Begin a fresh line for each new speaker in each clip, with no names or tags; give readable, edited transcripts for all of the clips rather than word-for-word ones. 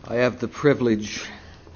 I have the privilege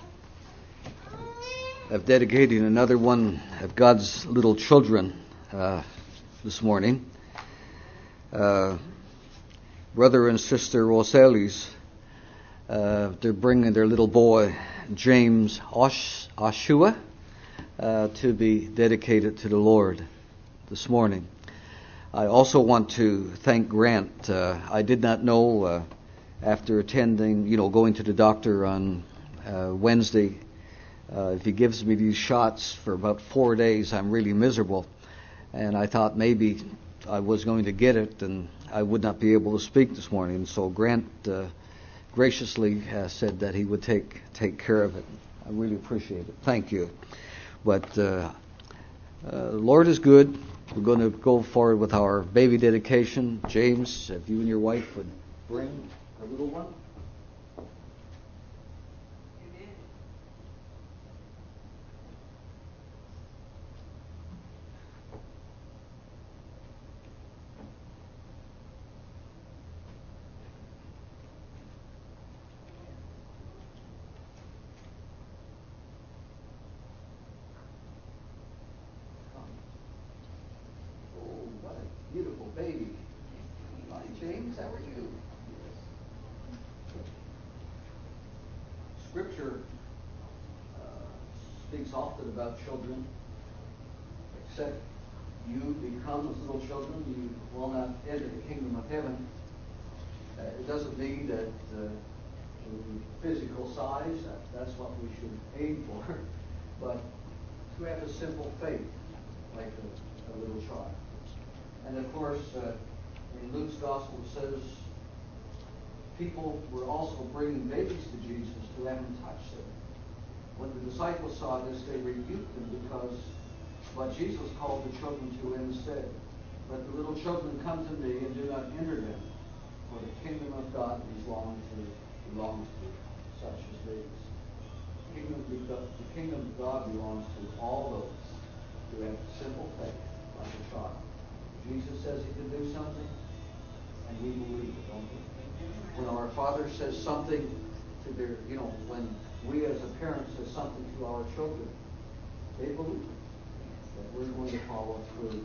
of dedicating another one of God's little children this morning. Brother and Sister Roselis, they're bringing their little boy, James Oshua, to be dedicated to the Lord this morning. I also want to thank Grant. I did not know after attending, going to the doctor on Wednesday, if he gives me these shots for about 4 days, I'm really miserable. And I thought maybe I was going to get it and I would not be able to speak this morning. So Grant graciously said that he would take care of it. I really appreciate it. Thank you. But the Lord is good. We're going to go forward with our baby dedication. James, if you and your wife would bring a little one.
Amen.
Oh, what a beautiful baby. Hi, James. How are you? Scripture speaks often about children. Except you become as little children, you will not enter the kingdom of heaven. It doesn't mean that the physical size, that's what we should aim for, but to have a simple faith like a little child. And of course, in Luke's gospel it says people were also bringing babies to Jesus to have him touch them. When the disciples saw this, they rebuked them because what Jesus called the children to him said, "Let the little children come to me and do not hinder them, for the kingdom of God belongs to such as these." The kingdom of God belongs to all those who have simple faith like a child. Jesus says he can do something, and we believe it, don't we? When our Father says something to their, when we as a parent say something to our children, they believe it, that we're going to follow through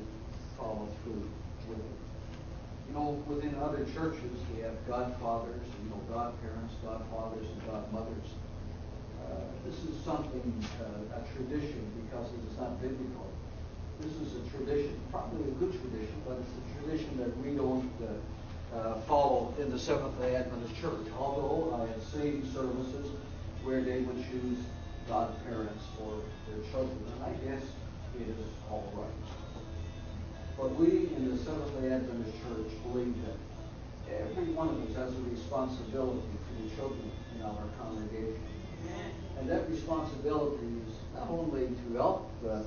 with it. Within other churches, we have godfathers, godparents, godfathers, and godmothers. This is something, a tradition, because it is not biblical. This is a tradition, probably a good tradition, but it's a tradition that we don't follow in the Seventh-day Adventist Church, although I have seen services where they would choose godparents for their children, and I guess it is all right. But we in the Seventh-day Adventist Church believe that every one of us has a responsibility for the children in our congregation. And that responsibility is not only to help the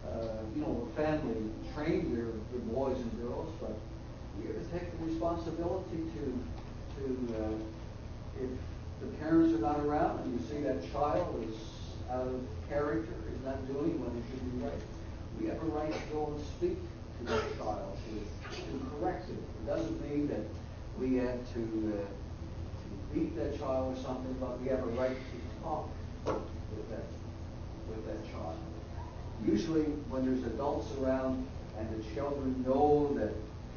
family train their boys and girls, but we have to take the responsibility to if the parents are not around and you see that child is out of character, is not doing what he should be right, we have a right to go and speak to that child, to correct it. It doesn't mean that we have to beat that child or something, but we have a right to talk with that child. Usually when there's adults around and the children know that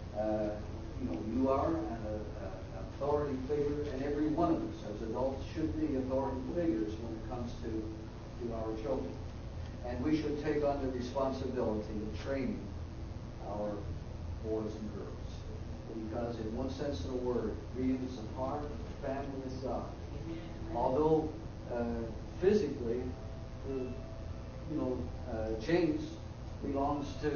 you are an authority figure, and every one of us as adults should be authority figures when it comes to our children. And we should take on the responsibility of training our boys and girls. Because in one sense of the word, we is a part of the family of God. Although physically, James belongs to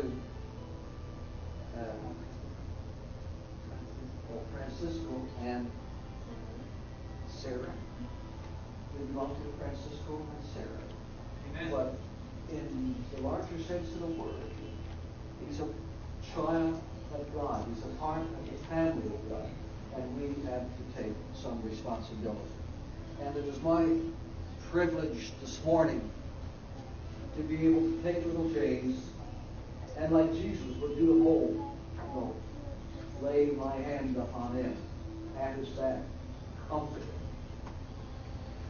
Francisco and Sarah. They belong to Francisco and Sarah. Amen. But in the larger sense of the word, he's a child of God. He's a part of the family of God. And we have to take some responsibility. And it is my privilege this morning to be able to take little James and, like Jesus would do of old, lay my hand upon him, at his back, comfort him.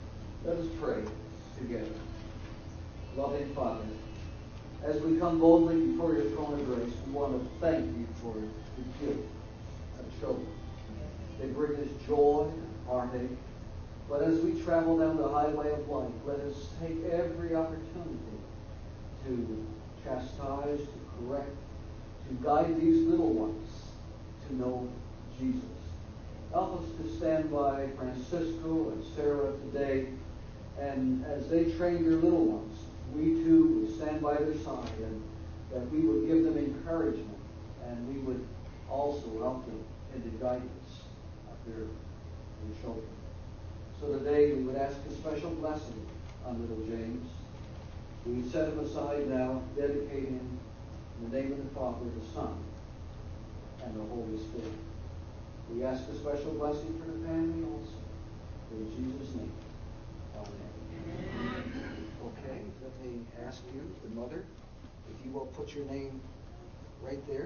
Let us pray together. Loving Father, as we come boldly before your throne of grace, we want to thank you for the gift of children. They bring us joy and heartache. But as we travel down the highway of life, let us take every opportunity to chastise, to correct, to guide these little ones to know Jesus. Help us to stand by Francisco and Sarah today, and as they train your little ones, we too would stand by their side, and that we would give them encouragement, and we would also help them in the guidance of their children. So today we would ask a special blessing on little James. We set him aside now, dedicating him in the name of the Father, the Son, and the Holy Spirit. We ask a special blessing for the family also. In Jesus' name. Amen. Okay, let me ask you, the mother, if you will put your name right there.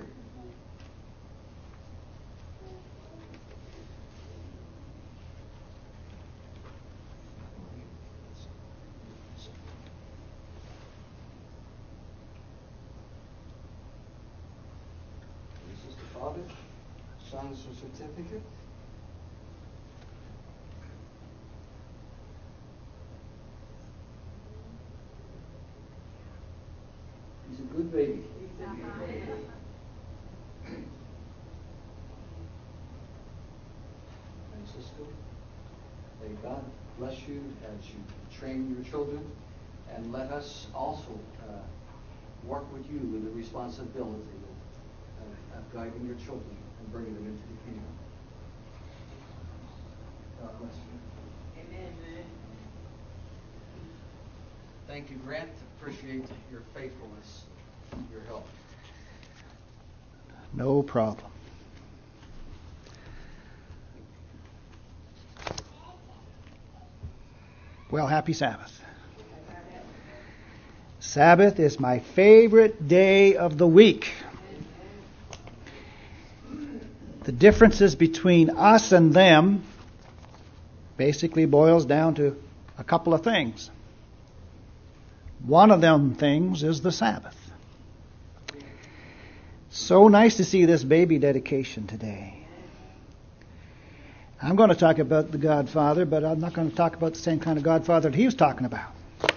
This is the father. Signs the certificate. He's a good baby. Francisco, may God bless you as you train your children, and let us also work with you in the responsibility of guiding your children and bringing them into the kingdom. God bless you. Amen. Thank you, Grant. Appreciate your faithfulness, your help.
No problem. Well, happy Sabbath. Sabbath is my favorite day of the week. The differences between us and them basically boils down to a couple of things. One of them things is the Sabbath. So nice to see this baby dedication today. I'm going to talk about the Godfather, but I'm not going to talk about the same kind of Godfather that he was talking about.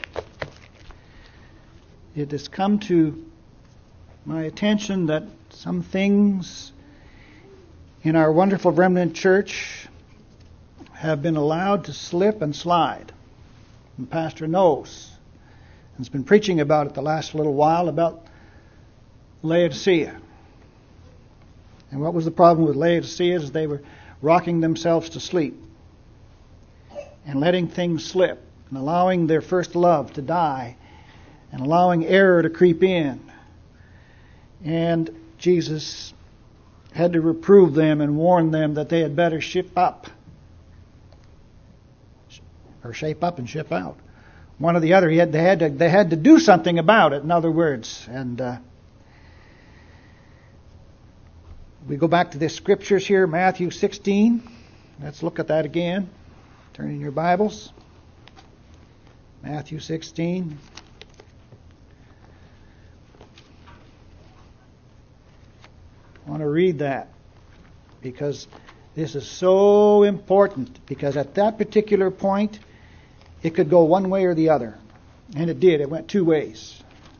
It has come to my attention that some things in our wonderful remnant church have been allowed to slip and slide. And the pastor knows. Has been preaching about it the last little while, about Laodicea. And what was the problem with Laodicea is they were rocking themselves to sleep and letting things slip and allowing their first love to die and allowing error to creep in. And Jesus had to reprove them and warn them that they had better shape up and ship out. One or the other. They had to do something about it, in other words. And we go back to the scriptures here, Matthew 16. Let's look at that again. Turn in your Bibles. Matthew 16. I want to read that because this is so important. Because at that particular point, it could go one way or the other. And it did. It went two ways.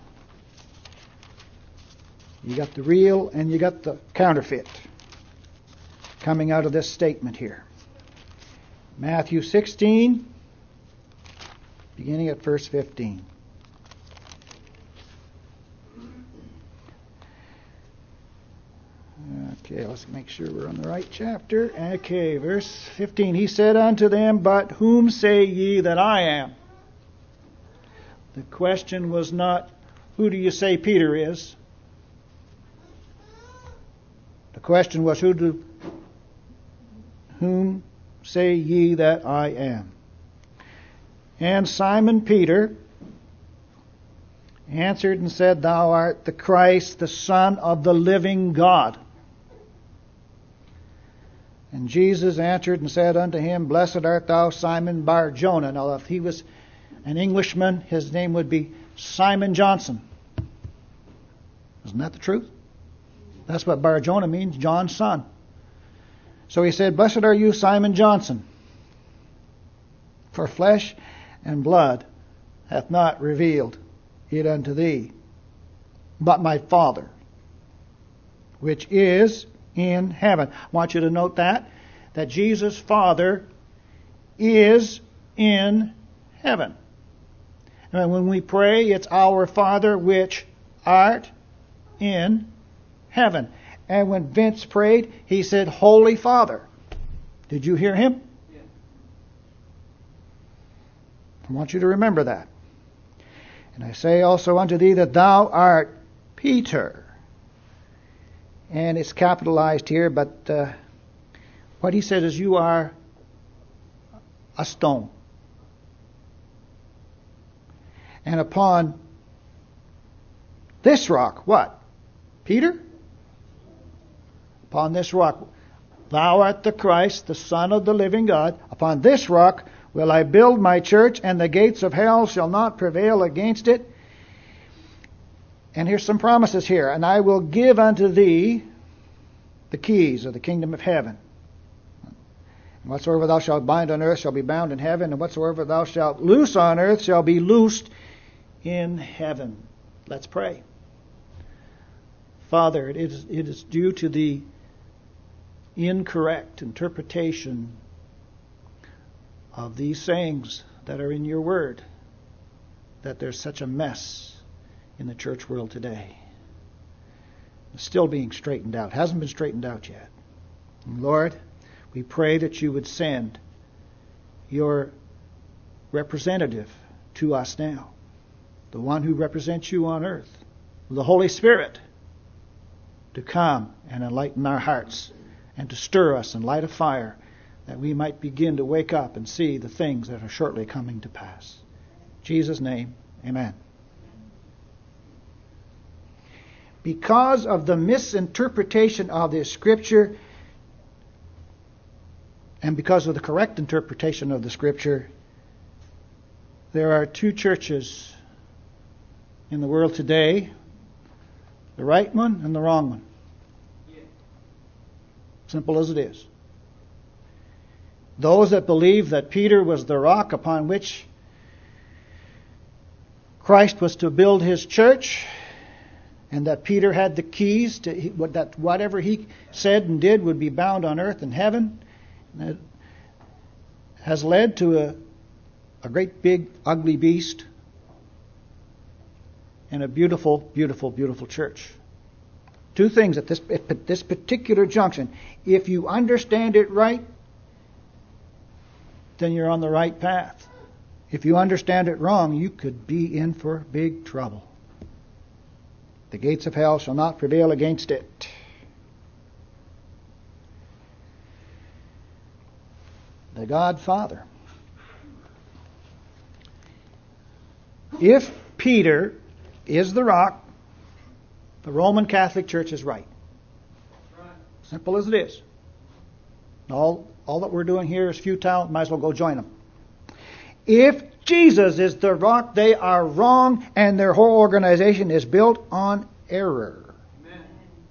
You got the real and you got the counterfeit coming out of this statement here. Matthew 16, beginning at verse 15. Okay, let's make sure we're on the right chapter. Okay, verse 15. He said unto them, But whom say ye that I am? The question was not, who do you say Peter is? The question was, whom say ye that I am? And Simon Peter answered and said, Thou art the Christ, the Son of the living God. And Jesus answered and said unto him, Blessed art thou, Simon Bar-Jonah. Now, if he was an Englishman, his name would be Simon Johnson. Isn't that the truth? That's what Bar-Jonah means, John's son. So he said, Blessed are you, Simon Johnson, for flesh and blood hath not revealed it unto thee, but my Father, which is in heaven. I want you to note that Jesus' Father is in heaven. And when we pray, it's our Father which art in heaven. And when Vince prayed, he said, Holy Father. Did you hear him?
Yeah.
I want you to remember that. And I say also unto thee that thou art Peter. And it's capitalized here, but what he said is you are a stone. And upon this rock, what? Peter? Upon this rock, thou art the Christ, the Son of the living God. Upon this rock will I build my church, and the gates of hell shall not prevail against it. And here's some promises here. And I will give unto thee the keys of the kingdom of heaven. And whatsoever thou shalt bind on earth shall be bound in heaven, and whatsoever thou shalt loose on earth shall be loosed in heaven. Let's pray. Father, it is due to the incorrect interpretation of these sayings that are in your word that there's such a mess in the church world today. It's still being straightened out. It hasn't been straightened out yet. And Lord, we pray that you would send your representative to us now, the one who represents you on earth, the Holy Spirit, to come and enlighten our hearts and to stir us and light a fire that we might begin to wake up and see the things that are shortly coming to pass. In Jesus' name, amen. Because of the misinterpretation of this Scripture and because of the correct interpretation of the Scripture, there are two churches in the world today, the right one and the wrong one. Simple as it is. Those that believe that Peter was the rock upon which Christ was to build his church, and that Peter had the keys to that whatever he said and did would be bound on earth and heaven, that has led to a great big ugly beast and a beautiful, beautiful, beautiful church. Two things at this particular junction. If you understand it right, then you're on the right path. If you understand it wrong, you could be in for big trouble. The gates of hell shall not prevail against it. The God Father. If Peter is the rock, the Roman Catholic Church is right. Simple as it is. All that we're doing here is futile. Might as well go join them. If Jesus is the rock, they are wrong, and their whole organization is built on error. Amen.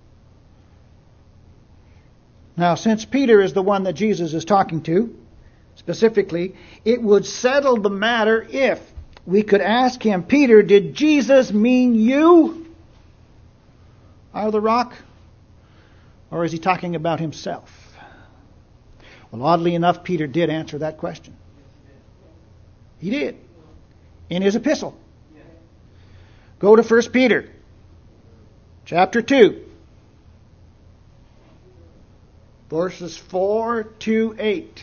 Now, since Peter is the one that Jesus is talking to, specifically, it would settle the matter if we could ask him, Peter, did Jesus mean you are the rock? Or is he talking about himself? Well, oddly enough, Peter did answer that question. He did. In his epistle. Go to 1 Peter chapter 2. Verses 4 to 8.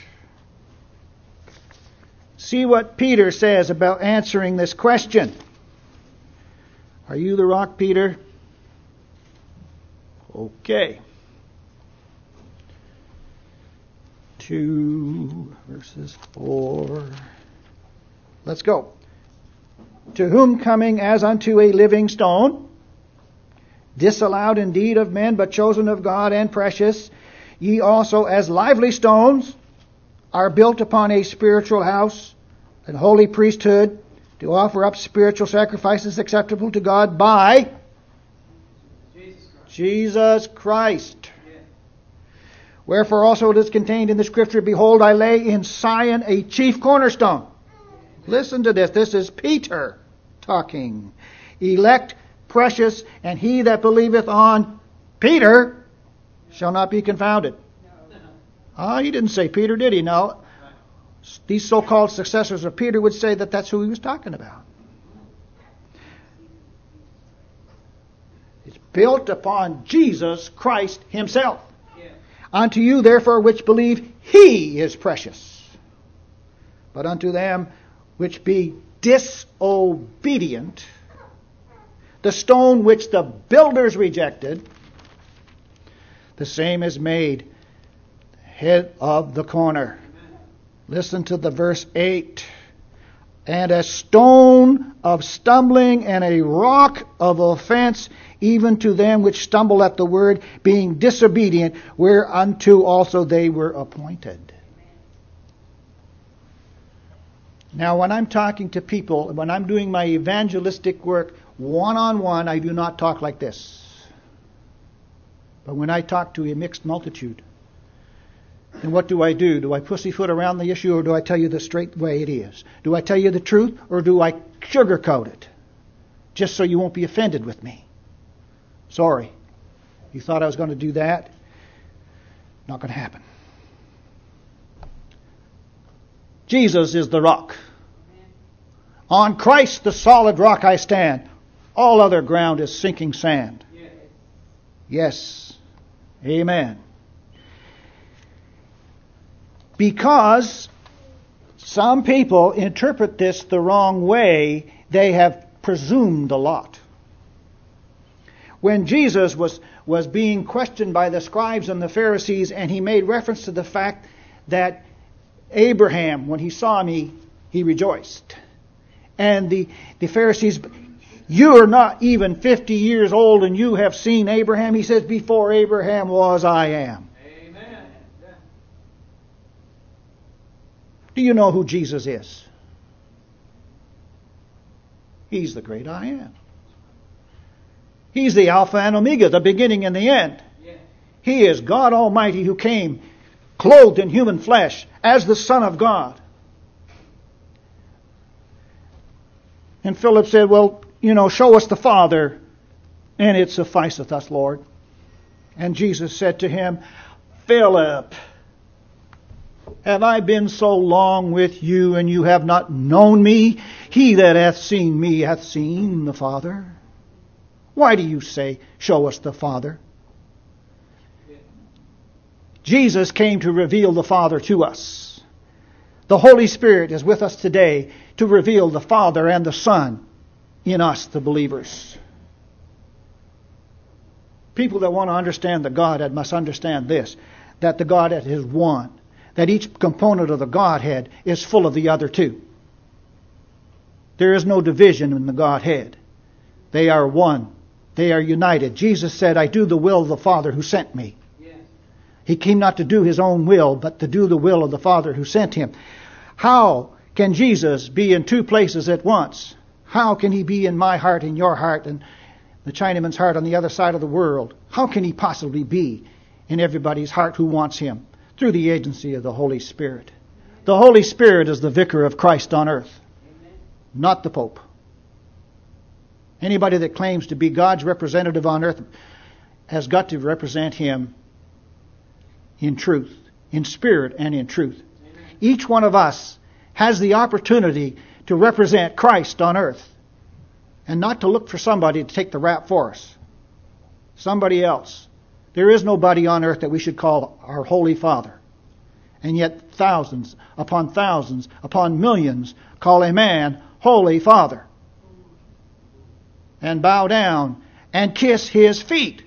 See what Peter says about answering this question. Are you the rock, Peter? Okay. 2 verses 4. Let's go. To whom coming as unto a living stone, disallowed indeed of men, but chosen of God and precious, ye also as lively stones are built upon a spiritual house, and holy priesthood, to offer up spiritual sacrifices acceptable to God by Jesus Christ. Wherefore also it is contained in the Scripture, Behold, I lay in Zion a chief cornerstone. Listen to this. This is Peter talking. Elect, precious, and he that believeth on Peter shall not be confounded. He didn't say Peter, did he? No. These so-called successors of Peter would say that that's who he was talking about. It's built upon Jesus Christ himself. Yeah. Unto you, therefore, which believe, he is precious. But unto them which be disobedient, the stone which the builders rejected, the same is made head of the corner. Listen to the verse 8. And a stone of stumbling and a rock of offense, even to them which stumble at the word, being disobedient, whereunto also they were appointed. Now, when I'm talking to people, when I'm doing my evangelistic work one-on-one, I do not talk like this. But when I talk to a mixed multitude, then what do? Do I pussyfoot around the issue, or do I tell you the straight way it is? Do I tell you the truth, or do I sugarcoat it? Just so you won't be offended with me. Sorry. You thought I was going to do that? Not going to happen. Jesus is the rock. On Christ the solid rock I stand. All other ground is sinking sand. Yes. Amen. Because some people interpret this the wrong way, they have presumed a lot. When Jesus was being questioned by the scribes and the Pharisees, and he made reference to the fact that Abraham, when he saw me, he rejoiced. And the Pharisees, you are not even 50 years old and you have seen Abraham. He says, before Abraham was, I am. Amen. Do you know who Jesus is? He's the great I am. He's the Alpha and Omega, the beginning and the end. He is God Almighty who came clothed in human flesh as the Son of God. And Philip said, well, show us the Father, and it sufficeth us, Lord. And Jesus said to him, Philip, have I been so long with you, and you have not known me? He that hath seen me hath seen the Father. Why do you say, show us the Father? Jesus came to reveal the Father to us. The Holy Spirit is with us today to reveal the Father and the Son in us, the believers. People that want to understand the Godhead must understand this, that the Godhead is one, that each component of the Godhead is full of the other two. There is no division in the Godhead. They are one. They are united. Jesus said, I do the will of the Father who sent me. Yes. He came not to do his own will, but to do the will of the Father who sent him. How can Jesus be in two places at once? How can he be in my heart, in your heart, and the Chinaman's heart on the other side of the world? How can he possibly be in everybody's heart who wants him? Through the agency of the Holy Spirit. The Holy Spirit is the vicar of Christ on earth, not the Pope. Anybody that claims to be God's representative on earth has got to represent him in truth, in spirit and in truth. Amen. Each one of us has the opportunity to represent Christ on earth and not to look for somebody to take the rap for us. Somebody else. There is nobody on earth that we should call our Holy Father. And yet thousands upon millions call a man Holy Father. And bow down and kiss his feet.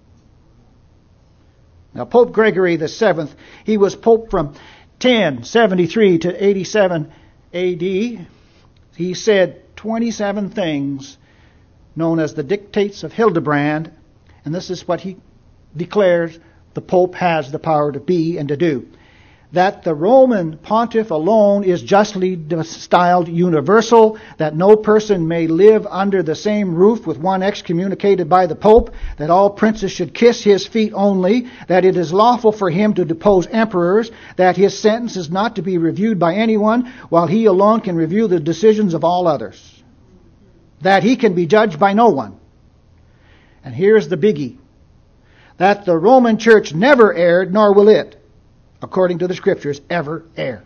Now Pope Gregory VII, he was Pope from 1073 to 87 AD. He said 27 things known as the Dictates of Hildebrand. And this is what he declares the Pope has the power to be and to do. That the Roman pontiff alone is justly styled universal, that no person may live under the same roof with one excommunicated by the Pope, that all princes should kiss his feet only, that it is lawful for him to depose emperors, that his sentence is not to be reviewed by anyone, while he alone can review the decisions of all others, that he can be judged by no one. And here's the biggie, that the Roman Church never erred, nor will it, according to the Scriptures, ever err.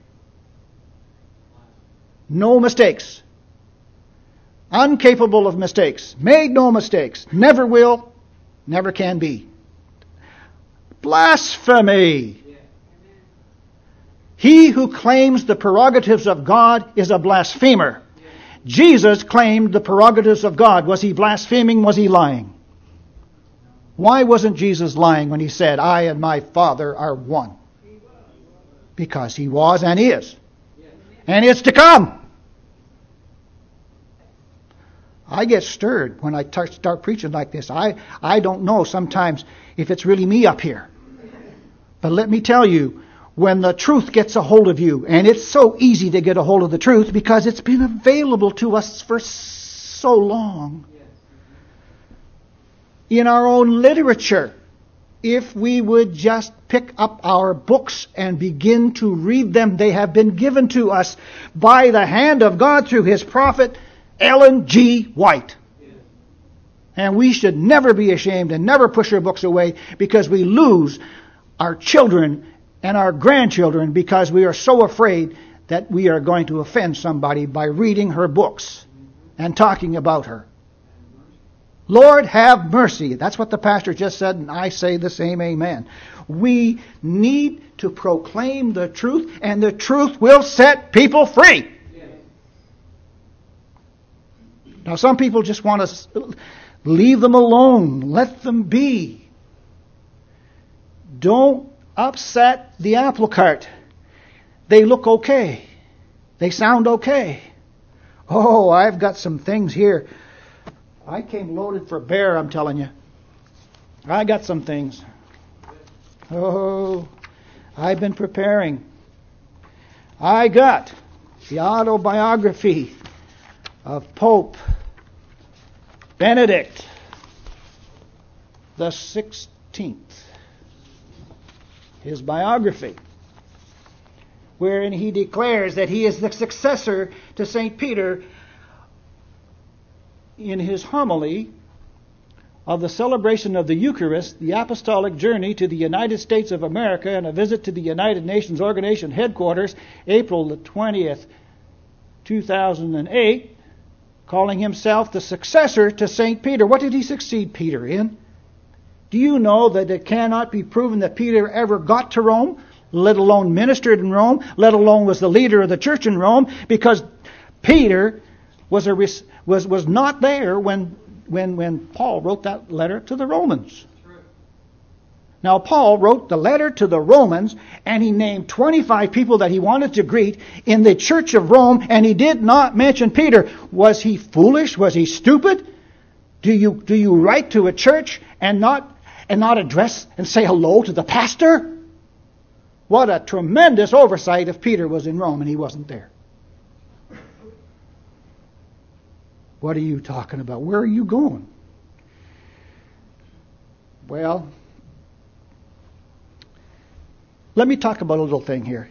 No mistakes. Incapable of mistakes. Made no mistakes. Never will. Never can be. Blasphemy. He who claims the prerogatives of God is a blasphemer. Jesus claimed the prerogatives of God. Was he blaspheming? Was he lying? Why wasn't Jesus lying when he said, I and my Father are one? Because he was and is. And it's to come. I get stirred when I start preaching like this. I don't know sometimes if it's really me up here. But let me tell you, when the truth gets a hold of you, and it's so easy to get a hold of the truth because it's been available to us for so long. In our own literature, if we would just pick up our books and begin to read them, they have been given to us by the hand of God through His prophet Ellen G. White. And we should never be ashamed and never push our books away because we lose our children and our grandchildren because we are so afraid that we are going to offend somebody by reading her books and talking about her. Lord, have mercy. That's what the pastor just said, and I say the same amen. We need to proclaim the truth, and the truth will set people free. Yes. Now, some people just want to leave them alone. Let them be. Don't upset the apple cart. They look okay. They sound okay. Oh, I've got some things here. I came loaded for bear, I'm telling you. I got some things. Oh, I've been preparing. I got the autobiography of Pope Benedict the 16th. His biography, wherein he declares that he is the successor to St. Peter in his homily of the celebration of the Eucharist, the apostolic journey to the United States of America and a visit to the United Nations Organization headquarters, April the 20th, 2008, calling himself the successor to St. Peter. What did he succeed Peter in? Do you know that it cannot be proven that Peter ever got to Rome, let alone ministered in Rome, let alone was the leader of the church in Rome, because Peter was not there when Paul wrote that letter to the Romans. Now, Paul wrote the letter to the Romans, and he named 25 people that he wanted to greet in the church of Rome, and he did not mention Peter. Was he foolish? Was he stupid? Do you write to a church and not address and say hello to the pastor? What a tremendous oversight if Peter was in Rome and he wasn't there. What are you talking about? Where are you going? Well, let me talk about a little thing here.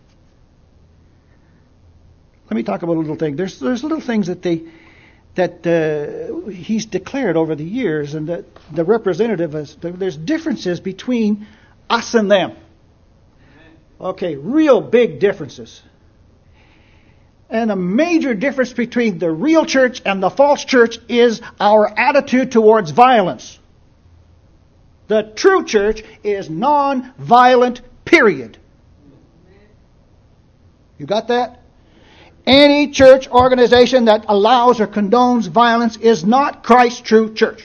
Let me talk about a little thing. There's little things that he's declared over the years, and that the representative is, there's differences between us and them. Okay, real big differences. And a major difference between the real church and the false church is our attitude towards violence. The true church is non-violent, period. You got that? Any church organization that allows or condones violence is not Christ's true church.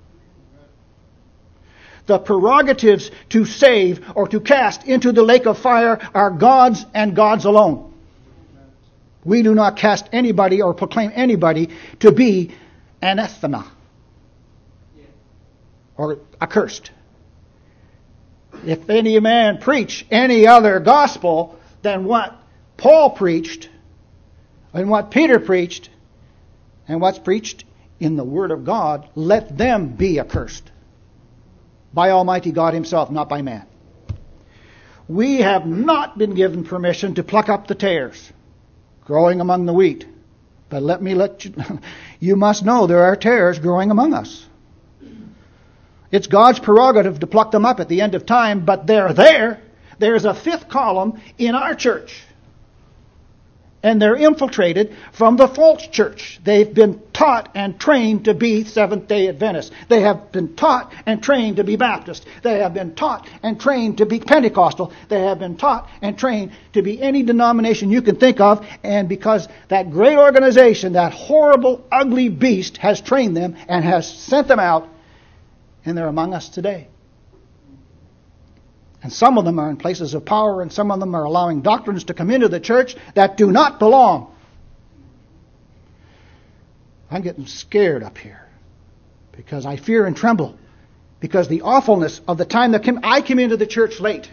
The prerogatives to save or to cast into the lake of fire are God's and God's alone. We do not cast anybody or proclaim anybody to be anathema or accursed. If any man preach any other gospel than what Paul preached, and what Peter preached, and what's preached in the Word of God, let them be accursed. By Almighty God Himself, not by man. We have not been given permission to pluck up the tares growing among the wheat. But let you, you must know there are tares growing among us. It's God's prerogative to pluck them up at the end of time, but they're there. There's a fifth column in our church. And they're infiltrated from the false church. They've been taught and trained to be Seventh-day Adventists. They have been taught and trained to be Baptist. They have been taught and trained to be Pentecostal. They have been taught and trained to be any denomination you can think of. And because that great organization, that horrible, ugly beast, has trained them and has sent them out, and they're among us today. And some of them are in places of power, and some of them are allowing doctrines to come into the church that do not belong. I'm getting scared up here because I fear and tremble because the awfulness of the time that I came into the church late.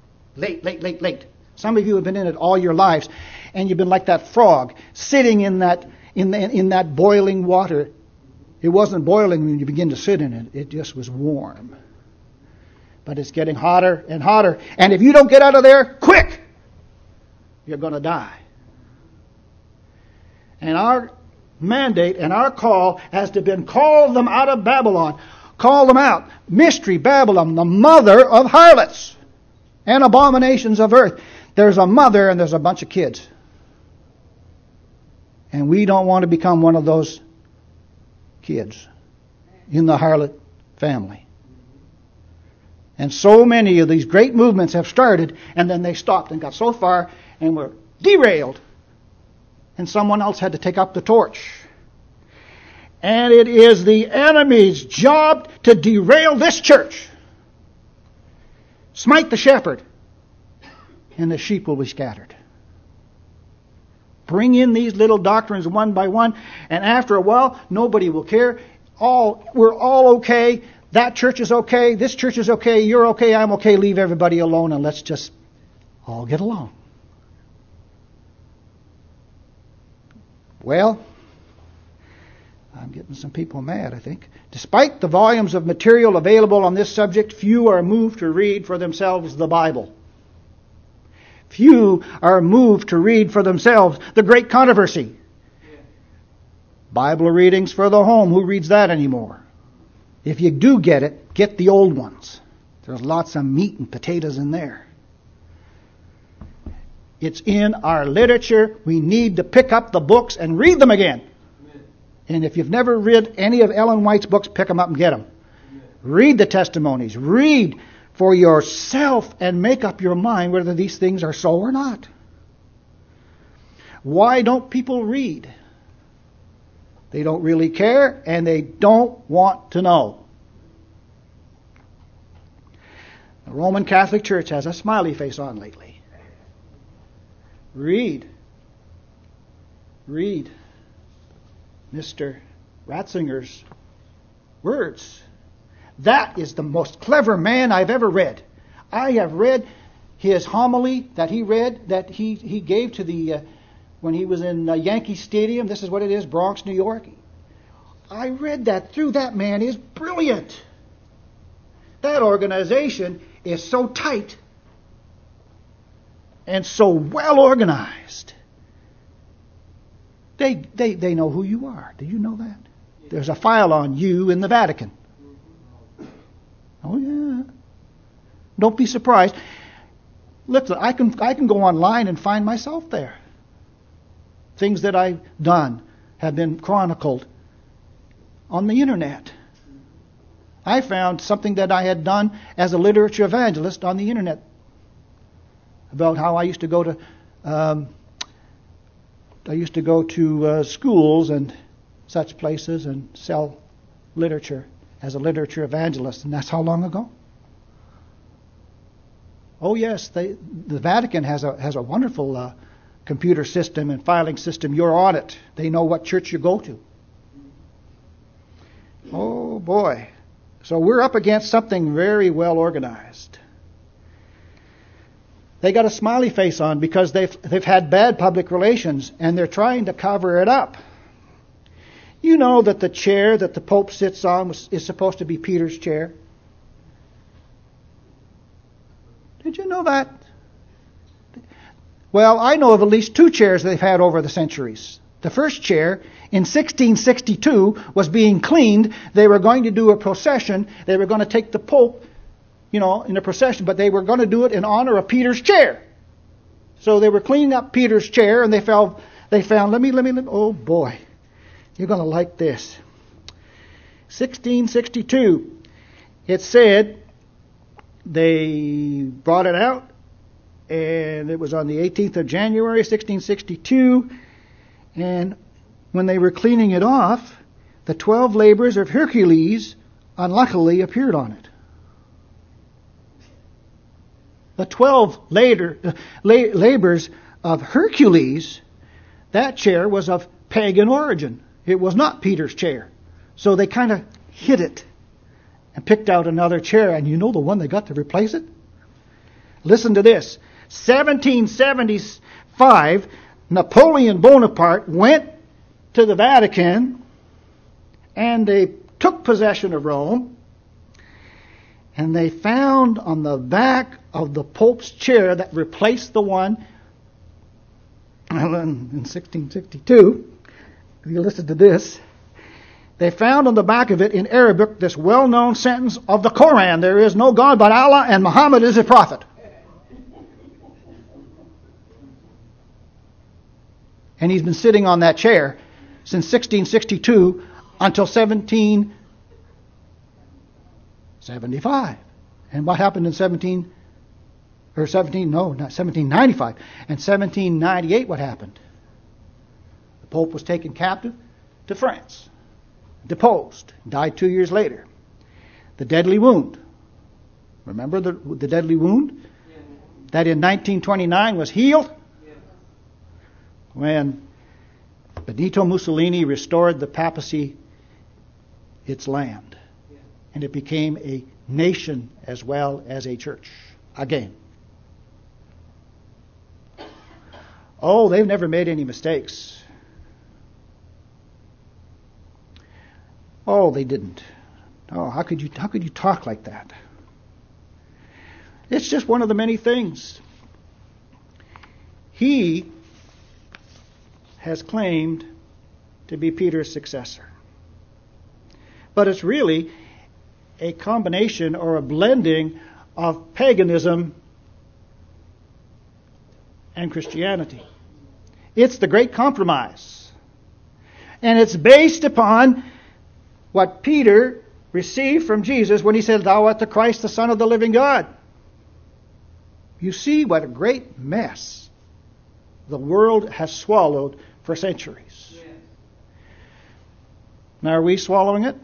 Some of you have been in it all your lives, and you've been like that frog sitting in that boiling water. It wasn't boiling when you begin to sit in it. It just was warm. But it's getting hotter and hotter. And if you don't get out of there quick, you're going to die. And our mandate and our call has to be call them out of Babylon. Call them out. Mystery Babylon, the mother of harlots and abominations of earth. There's a mother and there's a bunch of kids. And we don't want to become one of those kids in the harlot family. And so many of these great movements have started, and then they stopped and got so far and were derailed. And someone else had to take up the torch. And it is the enemy's job to derail this church. Smite the shepherd, and the sheep will be scattered. Bring in these little doctrines one by one, and after a while, nobody will care. We're all okay. That church is okay, this church is okay, you're okay, I'm okay, leave everybody alone and let's just all get along. Well, I'm getting some people mad, I think. Despite the volumes of material available on this subject, few are moved to read for themselves the Bible. Few are moved to read for themselves the great controversy. Bible readings for the home, who reads that anymore? If you do get it, get the old ones. There's lots of meat and potatoes in there. It's in our literature. We need to pick up the books and read them again. Amen. And if you've never read any of Ellen White's books, pick them up and get them. Amen. Read the testimonies. Read for yourself and make up your mind whether these things are so or not. Why don't people read? They don't really care, and they don't want to know. The Roman Catholic Church has a smiley face on lately. Read Mr. Ratzinger's words. That is the most clever man I've ever read. I have read his homily that he read, that he gave to the when he was in Yankee Stadium. This is what it is, Bronx, New York. I read that through. That man is brilliant. That organization is so tight and so well organized. They know who you are. Do you know that? There's a file on you in the Vatican. Oh yeah. Don't be surprised. Listen, I can go online and find myself there. Things that I've done have been chronicled on the internet. I found something that I had done as a literature evangelist on the internet about how I used to go to schools and such places and sell literature as a literature evangelist, and that's how long ago? Oh yes, the Vatican has a wonderful computer system and filing system. You're on it. They know what church you go to. Oh boy. So we're up against something very well organized. They got a smiley face on because they've had bad public relations and they're trying to cover it up. You know that the chair that the Pope sits on is supposed to be Peter's chair. Did you know that? Well, I know of at least 2 chairs they've had over the centuries. The first chair in 1662 was being cleaned. They were going to do a procession. They were going to take the Pope, in a procession, but they were going to do it in honor of Peter's chair. So they were cleaning up Peter's chair, and they found, oh boy, you're going to like this. 1662, it said they brought it out, and it was on the 18th of January, 1662, and when they were cleaning it off, the 12 labors of Hercules unluckily appeared on it. The 12 labors of Hercules, that chair was of pagan origin. It was not Peter's chair. So they kind of hid it and picked out another chair. And you know the one they got to replace it? Listen to this. 1775, Napoleon Bonaparte went to the Vatican and they took possession of Rome. And they found on the back of the Pope's chair that replaced the one in 1662, you listen to this, they found on the back of it in Arabic this well-known sentence of the Koran: there is no God but Allah and Muhammad is a prophet. And he's been sitting on that chair since 1662 until 1775. And what happened in 1795. And 1798, what happened? The Pope was taken captive to France, deposed, died 2 years later. The deadly wound. Remember the deadly wound? Yeah. That in 1929 was healed? Yeah. When Benito Mussolini restored the papacy its land. Yeah. And it became a nation as well as a church again. Oh, they've never made any mistakes. Oh, they didn't. Oh, how could you talk like that? It's just one of the many things. He has claimed to be Peter's successor. But it's really a combination or a blending of paganism and Christianity. It's the great compromise. And it's based upon what Peter received from Jesus when he said, "Thou art the Christ, the Son of the living God." You see what a great mess the world has swallowed for centuries. Yes. Now, are we swallowing it?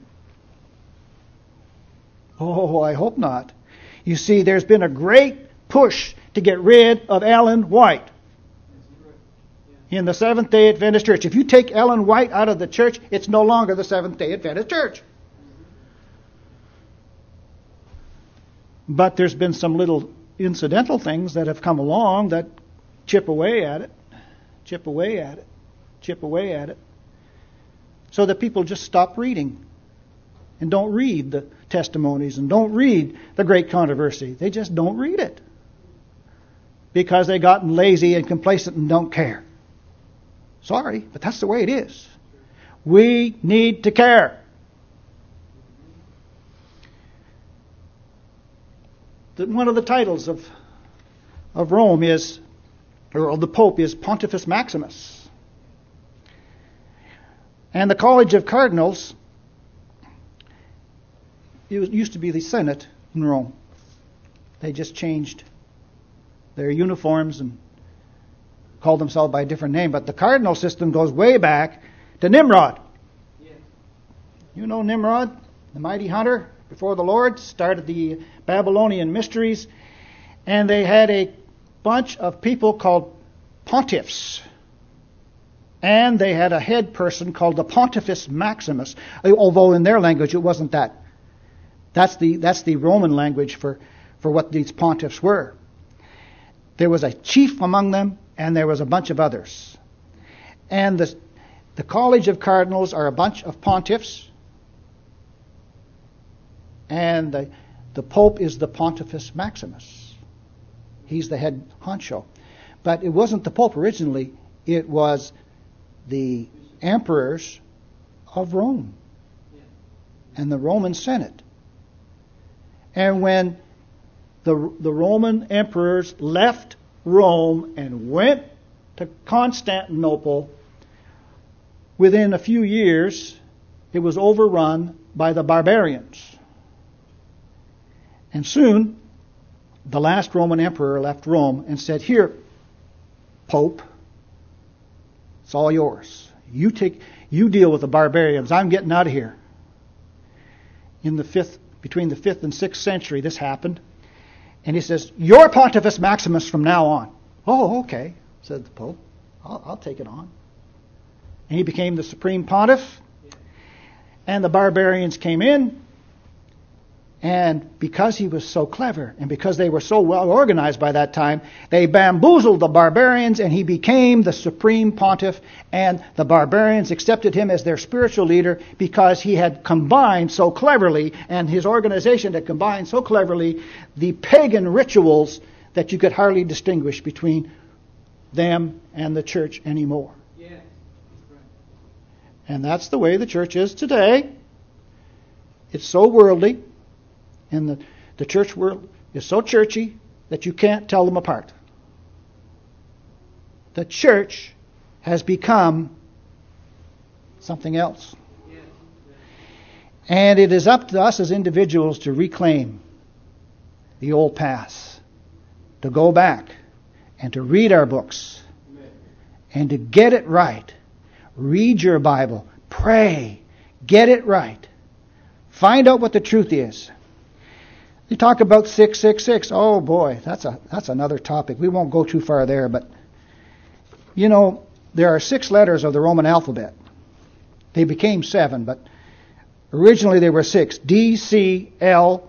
Oh, I hope not. You see, there's been a great push to get rid of Ellen White in the Seventh-day Adventist Church. If you take Ellen White out of the church, it's no longer the Seventh-day Adventist Church. But there's been some little incidental things that have come along that chip away at it, chip away at it, chip away at it, so that people just stop reading and don't read the testimonies and don't read the great controversy. They just don't read it because they've gotten lazy and complacent and don't care. Sorry, but that's the way it is. We need to care. One of the titles of Rome is, or of the Pope, is Pontifex Maximus. And the College of Cardinals, it used to be the Senate in Rome. They just changed their uniforms and called themselves by a different name. But the cardinal system goes way back to Nimrod. Yes. You know Nimrod, the mighty hunter before the Lord, started the Babylonian mysteries. And they had a bunch of people called pontiffs. And they had a head person called the Pontifex Maximus, although in their language it wasn't that. That's the Roman language for what these pontiffs were. There was a chief among them, and there was a bunch of others. And the College of Cardinals are a bunch of pontiffs, and the Pope is the Pontifex Maximus. He's the head honcho. But it wasn't the Pope originally. It was the emperors of Rome and the Roman Senate. And when the Roman emperors left Rome and went to Constantinople, within a few years, it was overrun by the barbarians. And soon, the last Roman emperor left Rome and said, "Here, Pope, it's all yours. You deal with the barbarians. I'm getting out of here." Between the 5th and 6th century, this happened. And he says, "You're Pontifex Maximus from now on." "Oh, okay," said the Pope. I'll take it on. And he became the supreme pontiff. And the barbarians came in. And because he was so clever, and because they were so well organized by that time, they bamboozled the barbarians, and he became the supreme pontiff. And the barbarians accepted him as their spiritual leader because he had combined so cleverly, and his organization had combined so cleverly, the pagan rituals that you could hardly distinguish between them and the church anymore.
Yeah, that's right.
And that's the way the church is today. It's so worldly. And the church world is so churchy that you can't tell them apart. The church has become something else. And it is up to us as individuals to reclaim the old paths, to go back and to read our books and to get it right. Read your Bible. Pray. Get it right. Find out what the truth is. You talk about 666. Oh boy, that's another topic. We won't go too far there, but you know, there are 6 letters of the Roman alphabet. They became 7, but originally they were 6. D, C, L,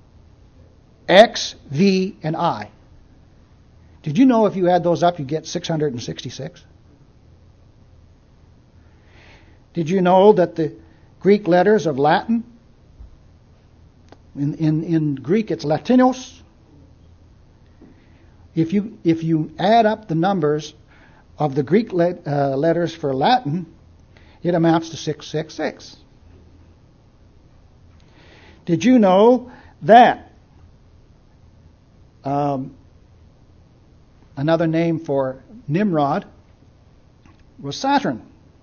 X, V, and I. Did you know if you add those up, you get 666? Did you know that the Greek letters of Latin, in Greek it's Latinos. If you add up the numbers of the Greek letters for Latin, it amounts to 666. Did you know that another name for Nimrod was Saturn?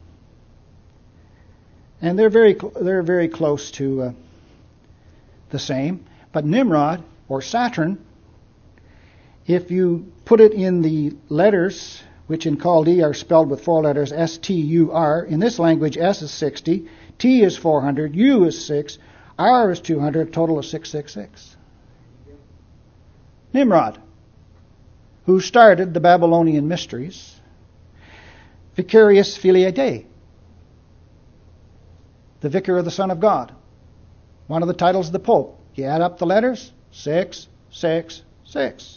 And they're very close to the same. But Nimrod, or Saturn, if you put it in the letters, which in Chaldee are spelled with 4 letters, S-T-U-R, in this language S is 60, T is 400, U is 6, R is 200, total of 666. Nimrod, who started the Babylonian mysteries, Vicarius Filii Dei, the Vicar of the Son of God. One of the titles of the Pope. You add up the letters, 666.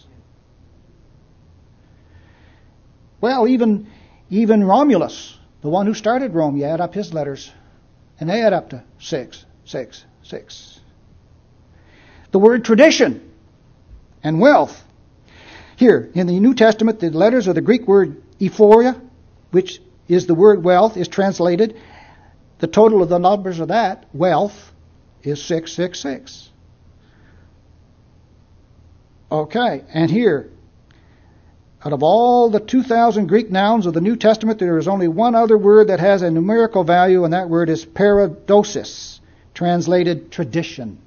Well, even Romulus, the one who started Rome, you add up his letters, and they add up to 666. The word tradition and wealth. Here, in the New Testament, the letters of the Greek word euphoria, which is the word wealth, is translated. The total of the numbers of that, wealth, is 666. Okay, and here, out of all the 2,000 Greek nouns of the New Testament, there is only one other word that has a numerical value, and that word is paradosis, translated tradition.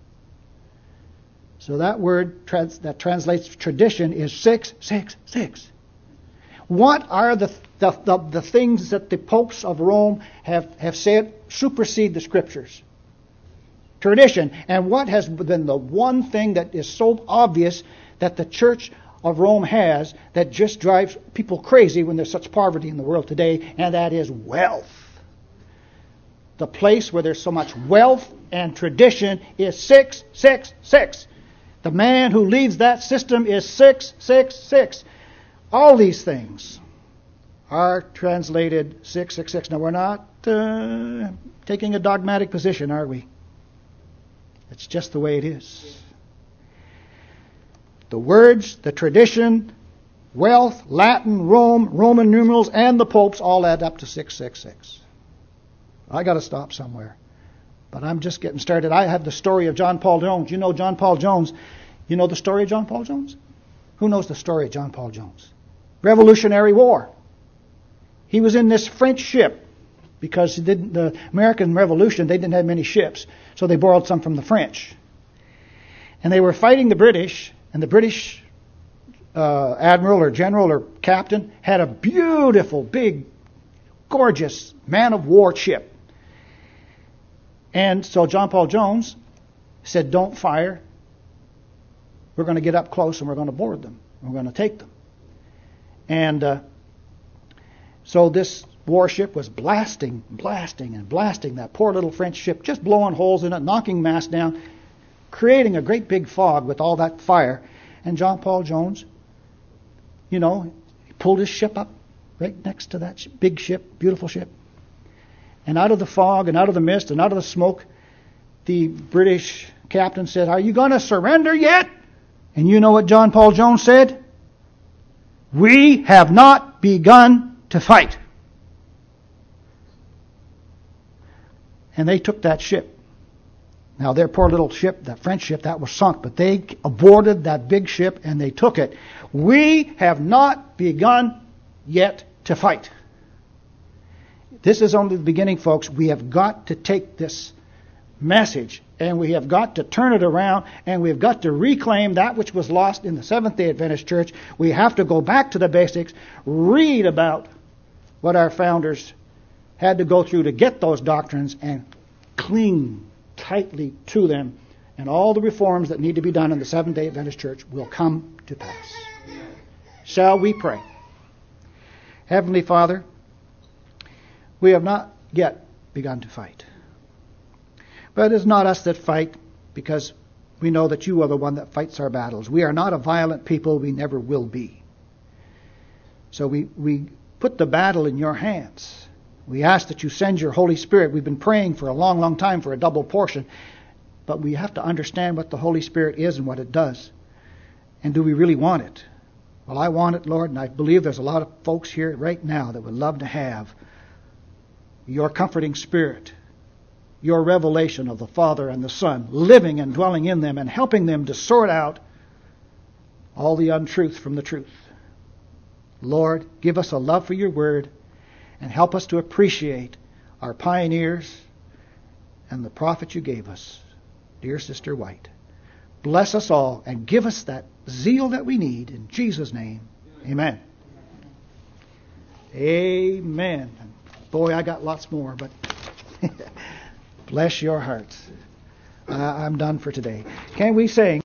So that word that translates tradition is 666. What are the things that the popes of Rome have said supersede the Scriptures? Tradition. And what has been the one thing that is so obvious that the Church of Rome has that just drives people crazy when there's such poverty in the world today, and that is wealth. The place where there's so much wealth and tradition is 666. The man who leads that system is 666. All these things are translated 666. Now, we're not taking a dogmatic position, are we? It's just the way it is. The words, the tradition, wealth, Latin, Rome, Roman numerals, and the popes all add up to 666. I got to stop somewhere. But I'm just getting started. I have the story of John Paul Jones. You know John Paul Jones. You know the story of John Paul Jones? Who knows the story of John Paul Jones? Revolutionary War. He was in this French ship because the American Revolution, they didn't have many ships, so they borrowed some from the French. And they were fighting the British, and the British admiral or general or captain had a beautiful, big, gorgeous man-of-war ship. And so John Paul Jones said, don't fire. We're going to get up close and we're going to board them. We're going to take them. And so this warship was blasting that poor little French ship, just blowing holes in it, knocking masts down, creating a great big fog with all that fire. And John Paul Jones, he pulled his ship up right next to that big ship, beautiful ship. And out of the fog and out of the mist and out of the smoke, the British captain said, "Are you going to surrender yet?" And you know what John Paul Jones said? "We have not begun to fight." And they took that ship. Now their poor little ship, that French ship, that was sunk, but they boarded that big ship and they took it. We have not begun yet to fight. This is only the beginning, folks. We have got to take this message and we have got to turn it around and we've got to reclaim that which was lost in the Seventh-day Adventist Church. We have to go back to the basics, read about what our founders had to go through to get those doctrines and cling tightly to them, and all the reforms that need to be done in the Seventh-day Adventist Church will come to pass. Shall we pray? Heavenly Father, we have not yet begun to fight. But it is not us that fight, because we know that you are the one that fights our battles. We are not a violent people. We never will be. So we put the battle in your hands. We ask that you send your Holy Spirit. We've been praying for a long, long time for a double portion. But we have to understand what the Holy Spirit is and what it does. And do we really want it? Well, I want it, Lord, and I believe there's a lot of folks here right now that would love to have your comforting Spirit, your revelation of the Father and the Son, living and dwelling in them and helping them to sort out all the untruth from the truth. Lord, give us a love for your word and help us to appreciate our pioneers and the prophet you gave us, dear Sister White. Bless us all and give us that zeal that we need. In Jesus' name, amen. Amen. Boy, I got lots more, but bless your hearts. I'm done for today. Can we sing?